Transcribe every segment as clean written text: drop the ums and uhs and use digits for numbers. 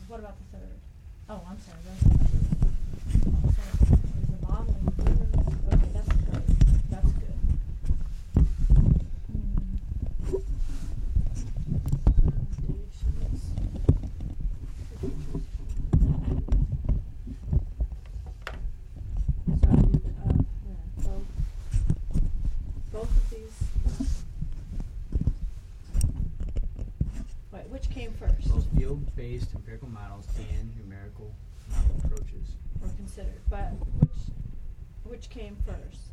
What about the third? Oh, I'm sorry. There's a model in here. Okay, that's great. That's good. Both of these. Wait, which came first? Both field-based empirical models and numerical model approaches Were considered, but which came first?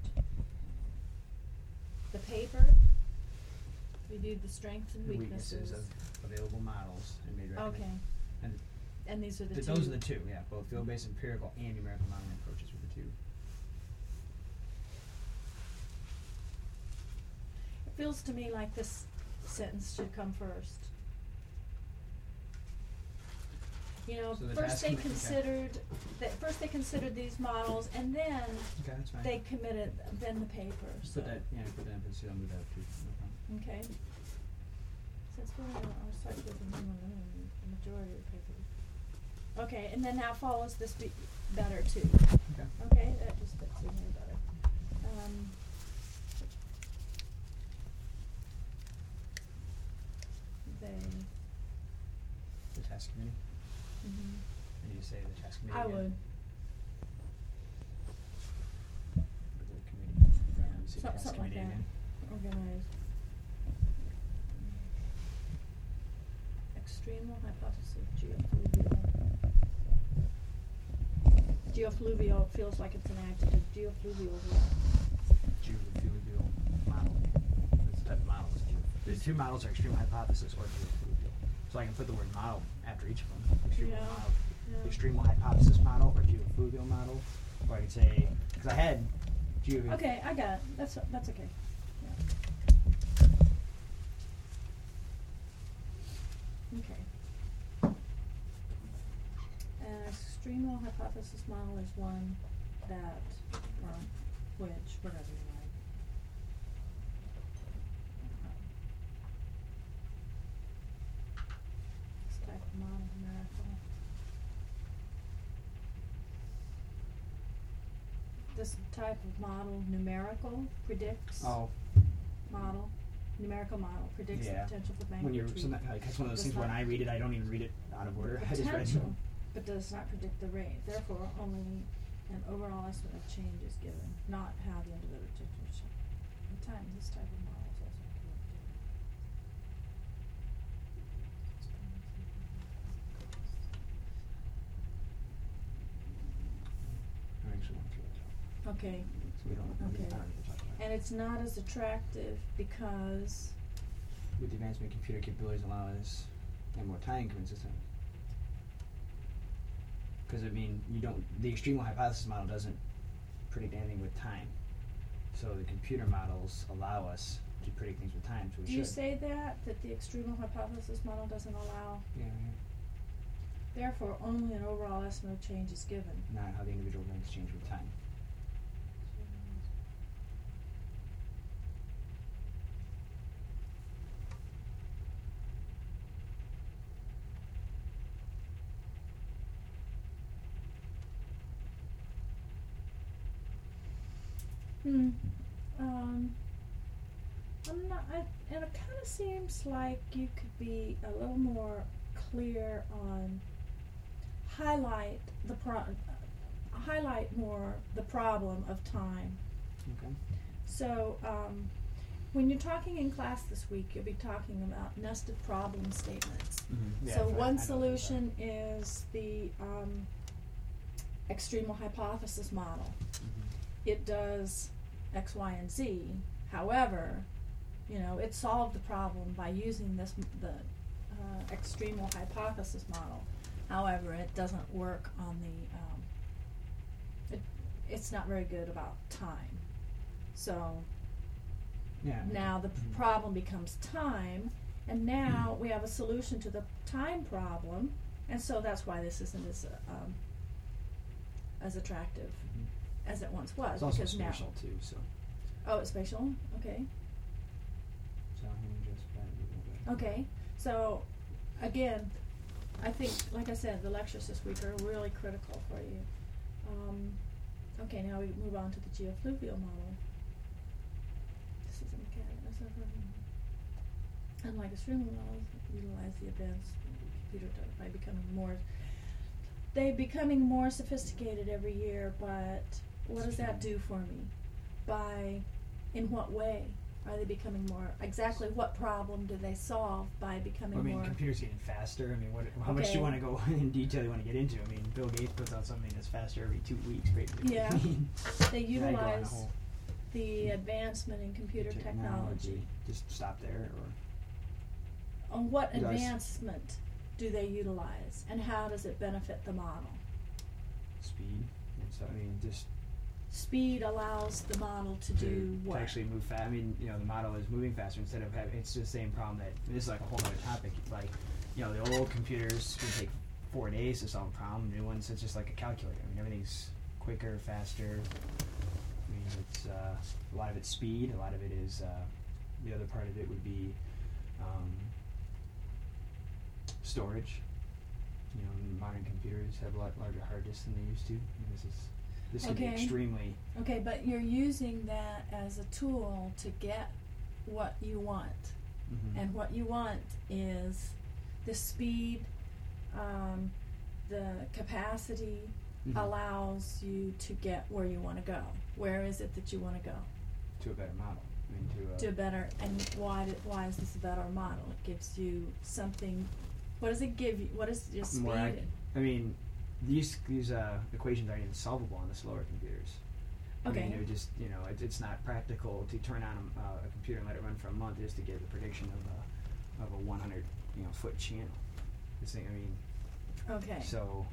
The paper reviewed the strengths and the weaknesses. of available models and made Okay. And these are the two. Those are the two, yeah. Both field-based empirical and numerical modeling approaches were the two. It feels to me like this sentence should come first. You know, So the first task they commi- okay. considered these models, and then Okay, that's fine. they committed then the paper. Just So put that emphasis. I'll move that up too. No problem. okay. Since we're I'll start with the majority of the paper. Okay, and then now follows this better too. Okay. Okay, that just fits in here better. The task committee. Mhm. I need to say the task committee. I again. would. Or the committee. You say task Something like committee that. again. Organized. Extremal hypothesis, geofluvial. Geofluvial feels like it's an adjective. Geofluvial. Geofluvial model. That's the type of model. The two models are extreme hypothesis or geofluvial. So I can put the word model after each of them. Extremal hypothesis model or geofluvial model. Or I could say, because I had geofluvial. Okay, I got it. That's okay. Yeah. Okay. An extremal hypothesis model is one that, or which, whatever you like. This type of model, numerical. This type of model, numerical, predicts. Oh. Model, numerical model, predicts the Yeah. potential for When you're, magnitude. that's one of those Does things when not- I read it, I don't even read it out of order. I just read it. Potential, but does not predict the rate. Therefore, only an overall estimate of change is given, not how the individual changes. At times, this type of model is also I actually went through it. okay, So we don't, Okay. I don't need to talk about it. and it's not as attractive because With the advancement of computer capabilities allow us and more time consistent. Because the extremal hypothesis model doesn't predict anything with time. So the computer models allow us to predict things with time, so we do should. you say that the extremal hypothesis model doesn't allow? Yeah, Therefore, only an overall estimate of change is given. not how the individual events change with time. And it kind of seems like you could be a little more clear on highlight more the problem of time. Okay. So when you're talking in class this week, you'll be talking about nested problem statements. Mm-hmm. Yeah, So I one know solution is the extremal hypothesis model. Mm-hmm. It does X, Y, and Z. However, it solved the problem by using the extremal hypothesis model. However, it doesn't work on it's not very good about time. So Yeah. now the Mhm. problem becomes time, and now we have a solution to the time problem, and so that's why this isn't as attractive Mhm. as it once was. It's also because spatial now, too, so. oh, it's spatial. Okay. So let me just add a little bit. Okay. So again, I think, like I said, the lectures this week are really critical for you. Okay, now we move on to the geofluvial model. This is a mechanic. Unlike extreme models, utilize the advanced computer by becoming more sophisticated every year. But what does that do for me? In what way are they becoming more? Exactly what problem do they solve by becoming more? Computers getting faster. How much do you want to go in detail? You want to get into? Bill Gates puts out something that's faster every 2 weeks. Basically. Yeah, they utilize the advancement in computer technology. Just stop there, or on what advancement do they utilize, and how does it benefit the model? Speed. So just. Speed allows the model to do what? To actually move fast. The model is moving faster instead of having. It's the same problem that this is like a whole other topic. Like, the old computers would take 4 days to solve a problem. New ones, it's just like a calculator. Everything's quicker, faster. It's a lot of it's speed. A lot of it is the other part of it would be storage. Modern computers have a lot larger hard disks than they used to. This can be extremely... Okay, but you're using that as a tool to get what you want. Mm-hmm. And what you want is the speed, the capacity allows you to get where you want to go. Where is it that you want to go? To a better model. To a better... And why is this a better model? It gives you something... What does it give you? What is your speed? These equations aren't even solvable on the slower computers. Okay. It's not practical to turn on a computer and let it run for a month just to get the prediction of a 100 foot channel. Okay. So,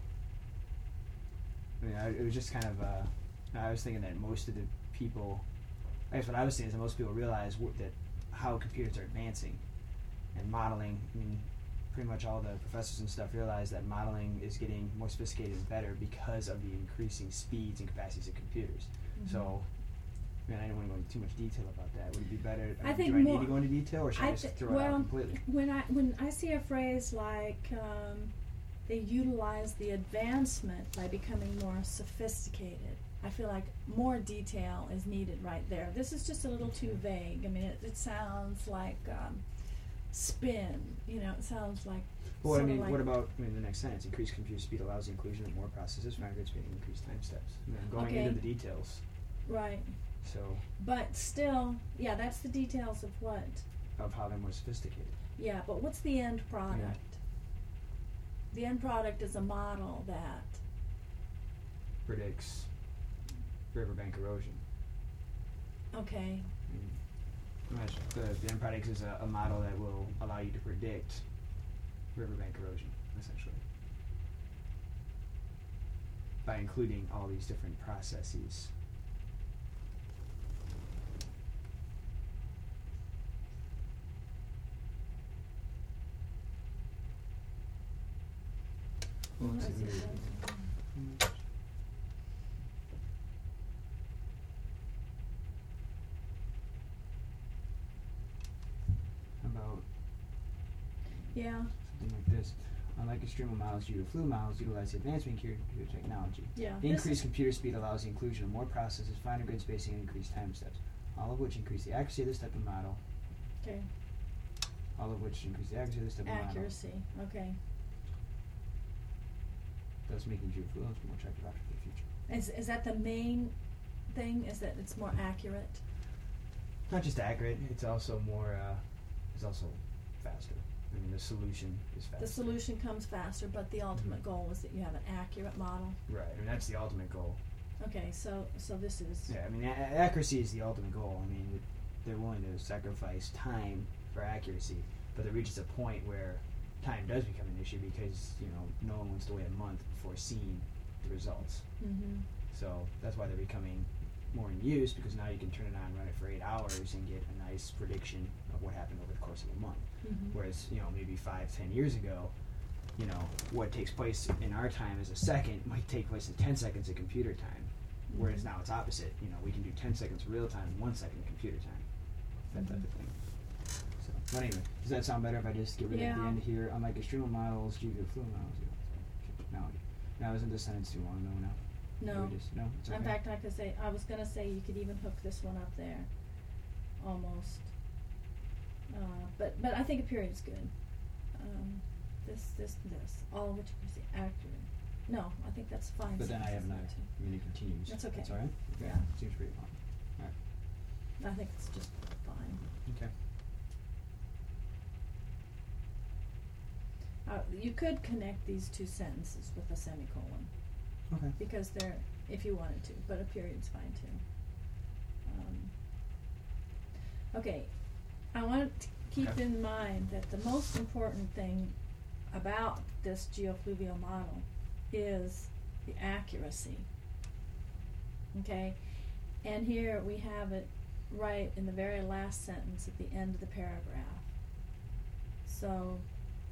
it was just kind of. I was thinking that most of the people, I guess what I was saying is that most people realize that how computers are advancing, and modeling. Pretty much all the professors and stuff realize that modeling is getting more sophisticated and better because of the increasing speeds and capacities of computers. Mm-hmm. So, I don't want to go into too much detail about that. Would it be better? I think do I need to go into detail, or should I just throw it out completely? When I see a phrase like they utilize the advancement by becoming more sophisticated, I feel like more detail is needed right there. This is just a little too vague. It sounds like spin. It sounds like. Well, what about the next sentence? Increased computer speed allows the inclusion of more processes, finer good speed, and increased time steps. Going into the details. Right. So. But still, that's the details of what? Of how they're more sophisticated. Yeah, but what's the end product? Yeah. The end product is a model that predicts riverbank erosion. Okay. The end product is a model that will allow you to predict riverbank erosion, essentially, by including all these different processes. Something like this. Unlike extremal models, geofluid models utilize the advancement in computer technology. Yeah. Increased computer speed allows the inclusion of more processes, finer grid spacing, and increased time steps, all of which increase the accuracy of this type of model. Okay. All of which increase the accuracy of this type of model. Accuracy. Okay. Thus making geofluids more attractive option for the future. Is that the main thing? Is that it's more accurate? Not just accurate. It's also more. It's also faster. The solution is faster. The solution comes faster, but the ultimate goal is that you have an accurate model. Right. That's the ultimate goal. Okay, so this is... Yeah, accuracy is the ultimate goal. They're willing to sacrifice time for accuracy, but it reaches a point where time does become an issue because, no one wants to wait a month before seeing the results. Mm-hmm. So that's why they're becoming more in use, because now you can turn it on, run it for 8 hours, and get a nice prediction of what happened over the course of a month. Mm-hmm. Whereas, maybe 5-10 years ago, what takes place in our time as a second might take place in 10 seconds of computer time. Mm-hmm. Whereas now it's opposite. We can do 10 seconds real time, 1 second computer time. That type of thing. So. But anyway, does that sound better if I just get rid of the Yeah. end here? Unlike extremal models, geofluid models. Now isn't this sentence too long though now? No. Maybe just, no, it's okay. In fact, I was gonna say you could even hook this one up there, almost. But I think a period's good. This, all of which you see accurate. No, I think that's fine. But then I have sentence not. there, too. I mean, it continues. That's okay. That's all right. Okay. Yeah. Seems pretty long. All right. I think it's just fine. Okay. You could connect these two sentences with a semicolon, Okay. because they're, if you wanted to, but a period's fine too. Okay, I want to keep Okay. in mind that the most important thing about this geofluvial model is the accuracy. Okay, and here we have it right in the very last sentence at the end of the paragraph. So,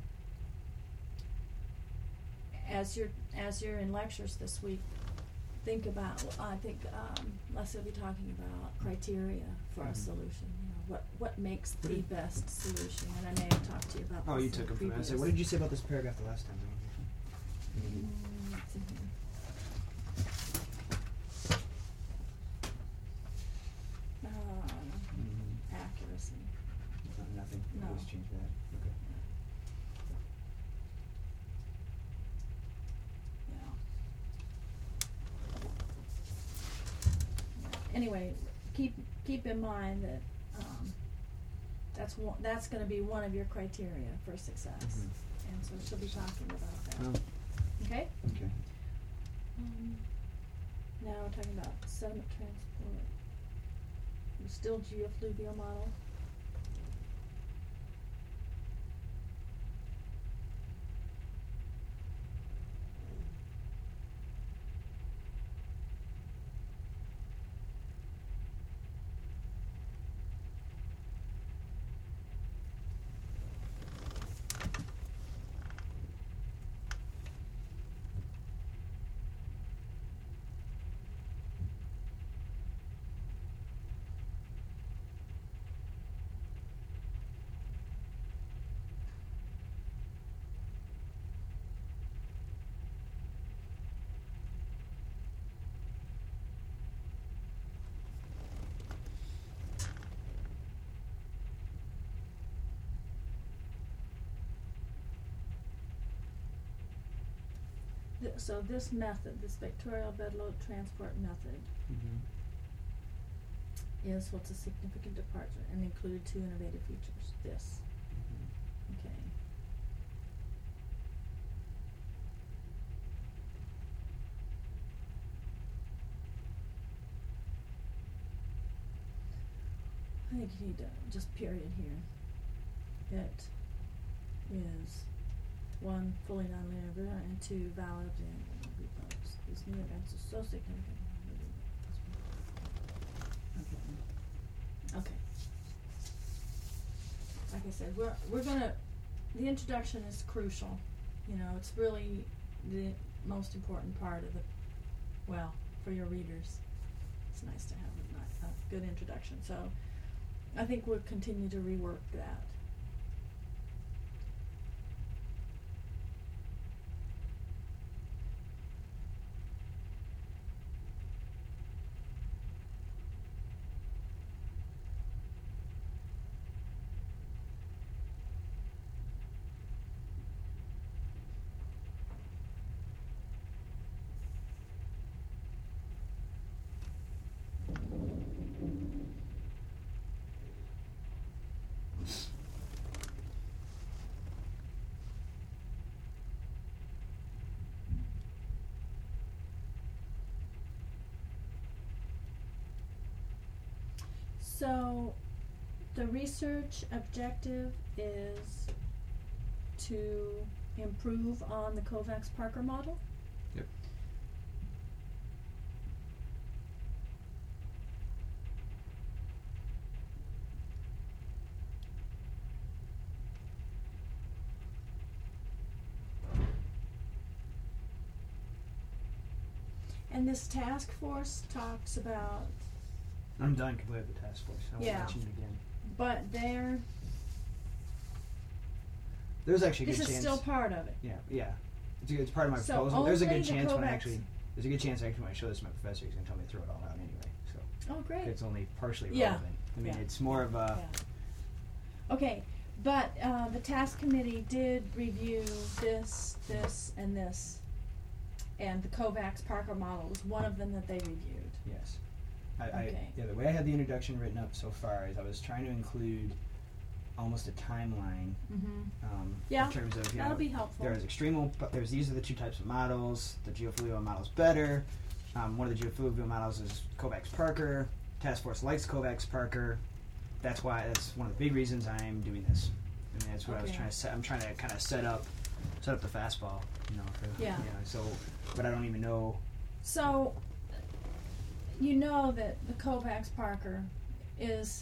as you're in lectures this week, think about, Leslie will be talking about criteria for a Mhm. solution. You know, what makes the best solution, and I may have talked to you about Oh, this you in took them from that. previous. So what did you say about this paragraph the last time? It's in here. Accuracy. Nothing. No. Let's change that. Okay. Yeah. Anyway, keep in mind that that's going to be one of your criteria for success, and so she'll be talking about that. Oh, Okay. okay. Now we're talking about sediment transport. Still geofluvial model. So this method, this vectorial bedload transport method, Mm-hmm. is what's a significant departure and included two innovative features. This. Okay. I think you need to just period here. It is 1, fully nonlinear event, and 2, valid and reports. These new events are so significant. Okay. Like I said, we're gonna, the introduction is crucial. You know, it's really the most important part of the, well, for your readers. It's nice to have a good introduction. So I think we'll continue to rework that. So the research objective is to improve on the Kovacs-Parker model. Yep. And this task force talks about, I'm done completely with the task force. I won't Yeah. mention it again. but they're There's actually a This good is chance. still part of it. Yeah. It's part of my So proposal. There's a only good the chance when I Kovacs- actually. There's a good chance actually when I show this to my professor, he's gonna tell me to throw it all out anyway. So Oh, great. it's only partially Yeah. relevant. I mean, Yeah. it's more of a. Yeah. Okay, but the task committee did review this, and this, and the Kovacs Parker model was one of them that they reviewed. Yes. Okay. The way I had the introduction written up so far is I was trying to include almost a timeline. Mm-hmm. Yeah, In terms of that'll be helpful. There's these are the two types of models. The geofluvial model is better. One of the geofluvial models is Kovacs Parker. Task Force likes Kovacs Parker. That's one of the big reasons I'm doing this. I mean, that's what I was Okay. trying to set. I'm trying to kind of set up the fastball. Yeah. So, but I don't even know. So, you know that the Kovacs Parker is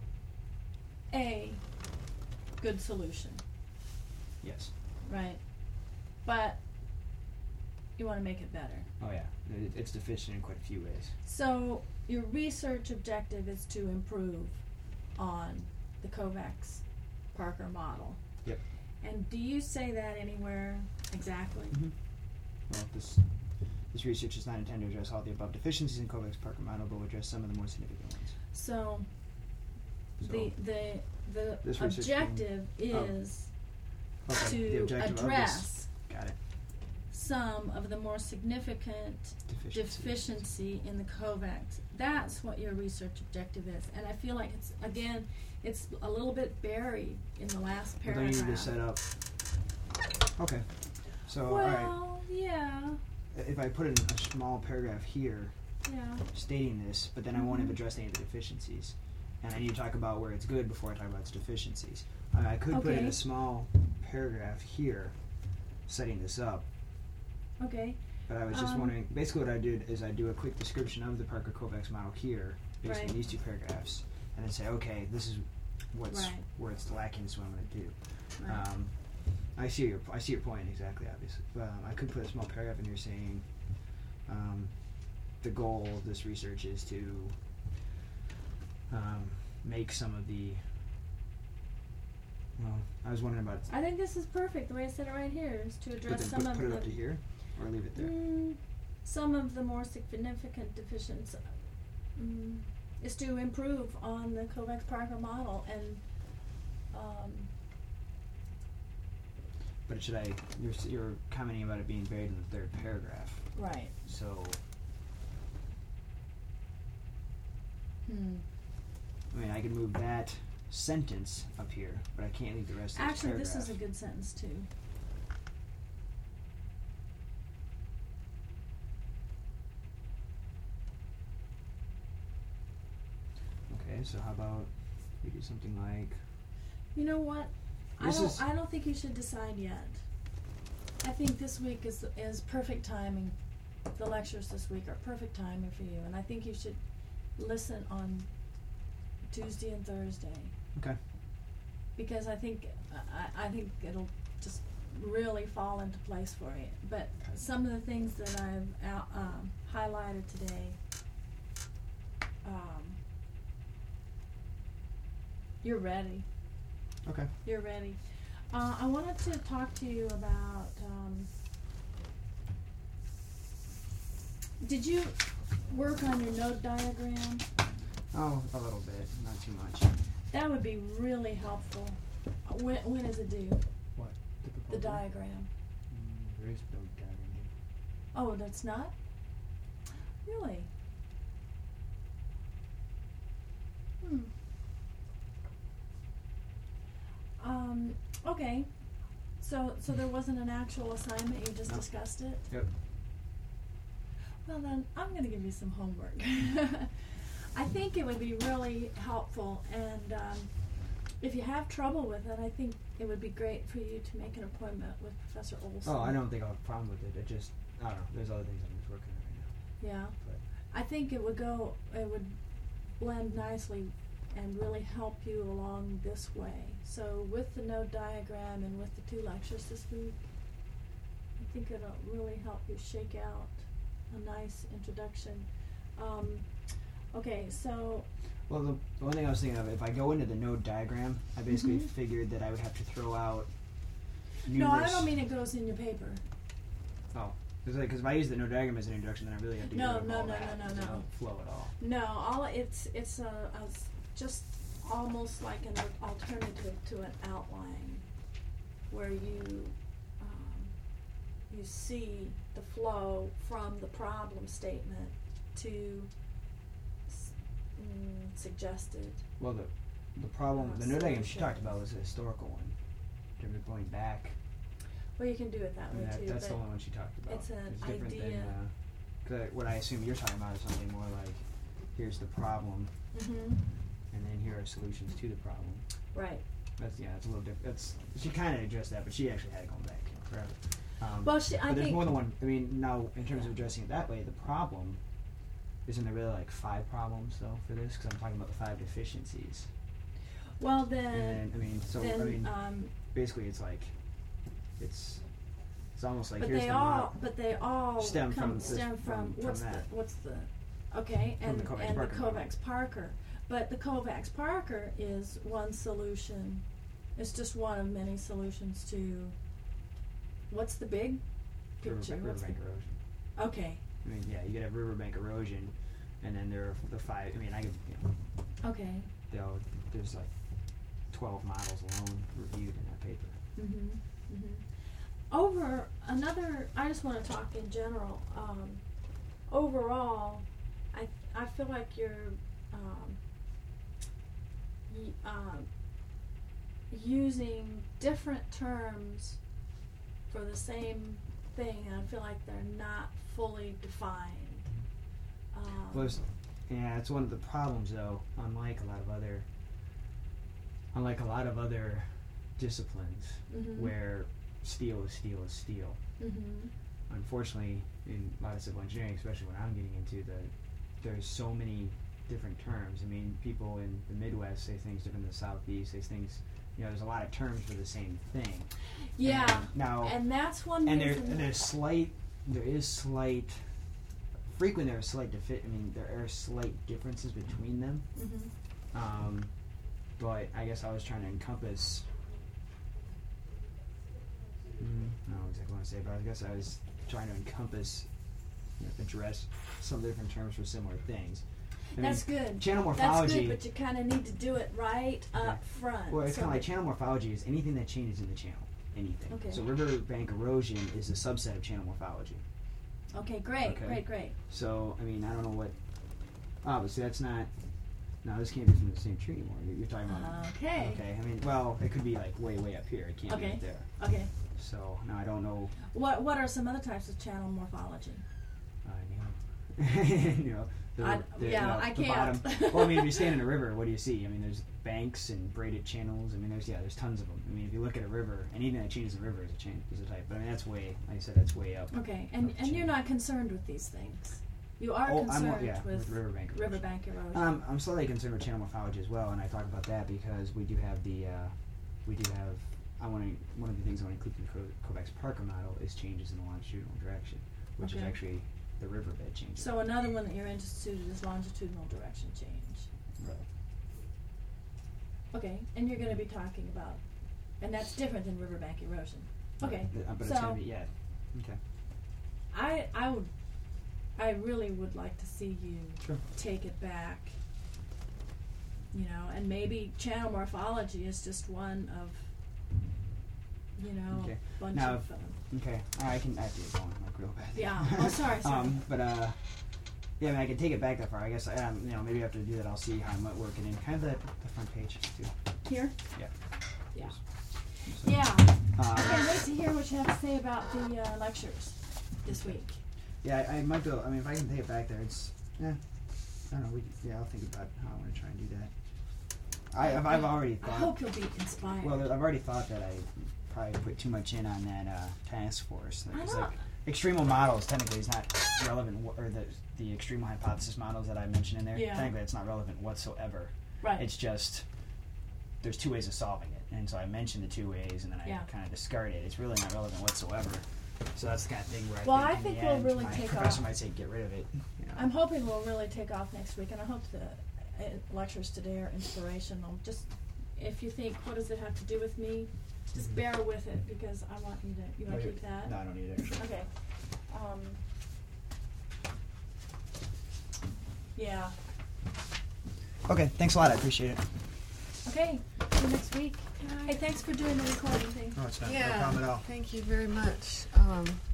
a good solution, Yes. right? But you want to make it better. Oh yeah. It's deficient in quite a few ways. So your research objective is to improve on the Kovacs Parker model. Yep. And do you say that anywhere exactly? Mm-hmm. Well, this research is not intended to address all the above deficiencies in Kovacs Parker model, but will address some of the more significant ones. So So, the this research objective is okay, the to objective of this- address Got it. some of the more significant deficiency in the Kovacs. That's what your research objective is. And I feel like it's a little bit buried in the last Well, paragraph. then you need to set up. Okay. So, well, all yeah, right. If I put in a small paragraph here yeah. stating this, but then I won't have Mhm. addressed any of the deficiencies. And I need to talk about where it's good before I talk about its deficiencies. I could put in Okay. a small paragraph here setting this up. Okay. But I was just wondering, basically what I did is I do a quick description of the Parker Kovacs model here, based on Right. these two paragraphs, and then say, okay, this is Right. where it's lacking, this is what I'm going to do. Right. I see your point exactly, obviously. I could put a small paragraph in here saying, the goal of this research is to make some of the. Well, I was wondering about. I think this is perfect. The way I said it right here is to address some of put it the up to here, or leave it there. some of the more significant deficiencies is to improve on the Kovacs Parker model and But should I? You're commenting about it being buried in the third paragraph. right. So, I mean, I could move that sentence up here, but I can't leave the rest of this Actually, paragraph. this is a good sentence too. Okay, so how about we do something like? You know what? This I don't think you should decide yet. I think this week is perfect timing. The lectures this week are perfect timing for you, and I think you should listen on Tuesday and Thursday Okay. because I think it'll just really fall into place for you. But some of the things that I've highlighted today, you're ready. Okay. You're ready. I wanted to talk to you about. Did you work on your node diagram? Oh, a little bit, not too much. That would be really helpful. When is it due? What? The diagram. There is no diagram. Oh, that's not? Really? Okay. So there wasn't an actual assignment, you just No. discussed it? Yep. Well then, I'm going to give you some homework. I think it would be really helpful, and if you have trouble with it, I think it would be great for you to make an appointment with Professor Olson. Oh, I don't think I'll have a problem with it. I don't know. There's other things I'm just working on right Yeah. now. But I think it would blend nicely and really help you along this way. So with the node diagram and with the 2 lectures this week, I think it'll really help you shake out a nice introduction. Okay, so well, the one thing I was thinking of, if I go into the node diagram, I basically Mhm. figured that I would have to throw out No, I don't mean it goes in your paper. Oh, because if I use the no diagram as an introduction, then I really have to get rid of all that. No. It doesn't flow at all. No, it's just almost like an alternative to an outline, where you see the flow from the problem statement to suggested. Well, the problem, the no diagram she talked about was a historical one. Going back. Well, you can do it that way too. That's the only one she talked about. It's an different idea. Than, what I assume you're talking about is something more like, here's the problem, and then here are solutions to the problem. Right. That's a little different. She kind of addressed that, but she actually had it going back forever. Well, but there's more than one. I mean, now in terms of addressing it that way, the problem isn't there really like 5 problems though for this? Because I'm talking about the 5 deficiencies. Well, then. Basically, it's like it's almost like but here's they the all model. but they all stem from what's that. the okay From and the and Kovacs-Parker the Kovacs-Parker, but the Kovacs-Parker is one solution. It's just one of many solutions to what's the big picture? Riverbank erosion. Okay. I mean, yeah, you could have riverbank erosion, and then there are the 5. I mean, Okay. There's like 12 models alone reviewed in that paper. I just want to talk in general. Overall, I feel like you're using different terms for the same thing, and I feel like they're not fully defined. It's one of the problems, though. Unlike a lot of other disciplines, where steel is steel is steel. Unfortunately, in a lot of civil engineering, especially when I'm getting into there's so many different terms. I mean, people in the Midwest say things different than the Southeast. Say things. There's a lot of terms for the same thing. Yeah. And that's one. And there is slight. Frequently, there are slight differences between them. But I guess I was trying to encompass. I don't know exactly what I say, but I guess I was trying to encompass, address some different terms for similar things. That's good. Channel morphology. That's good, but you kind of need to do it right up front. Well, it's kind of like channel morphology is anything that changes in the channel. Anything. Okay. So riverbank erosion is a subset of channel morphology. Okay, great. So, I mean, I don't know what. Obviously, that's not. No, this can't be from the same tree anymore. You're talking about. Okay. Okay. I mean, well, it could be like way up here. It can't be right there. Okay. So now I don't know. What are some other types of channel morphology? I can't. Bottom. Well, I mean, if you stand in a river, what do you see? I mean, there's banks and braided channels. I mean, there's tons of them. I mean, if you look at a river, anything that changes the river is a type. But I mean, that's way way up. Okay, and you're not concerned with these things. You are concerned with riverbank erosion. I'm slightly concerned with channel morphology as well, and I talk about that because we do have one of the things I want to include in the Kovacs-Parker model is changes in the longitudinal direction, which is actually the riverbed changes. So another one that you're interested in is longitudinal direction change. Right. Okay, and you're going to be talking about, and that's different than riverbank erosion. Okay, but it's going to be Okay. I really would like to see you take it back. And maybe channel morphology is just one of, okay. bunch now, of. Okay, I have to get going like real bad. Yeah. Oh, sorry. Yeah, I mean, I can take it back that far. I guess maybe after I do that, I'll see how I might work it in. Kind of the front page too. Here. Yeah. Yeah. So, yeah. I can't wait to hear what you have to say about the lectures this week. Yeah, I might go. I mean, if I can take it back there, it's. I don't know. I'll think about how I want to try and do that. I've already thought. I hope you'll be inspired. Well, I've already thought that I probably put too much in on that task force. I know. Extremal models technically is not relevant, or the extremal hypothesis models that I mentioned in there. Yeah. Technically, it's not relevant whatsoever. Right. It's just there's 2 ways of solving it, and so I mentioned the 2 ways, and then I kind of discard it. It's really not relevant whatsoever. So that's the kind of thing where I think we'll really my take professor off. might say get rid of it. I'm hoping we'll really take off next week, and I hope the lectures today are inspirational. Just if you think, what does it have to do with me? Just bear with it because I want you to. You want to keep that? No, I don't need it. Actually. Okay. Yeah. Okay, thanks a lot. I appreciate it. Okay. See you next week. Hey, thanks for doing the recording thing. No, it's not. Yeah, No problem at all. thank you very much.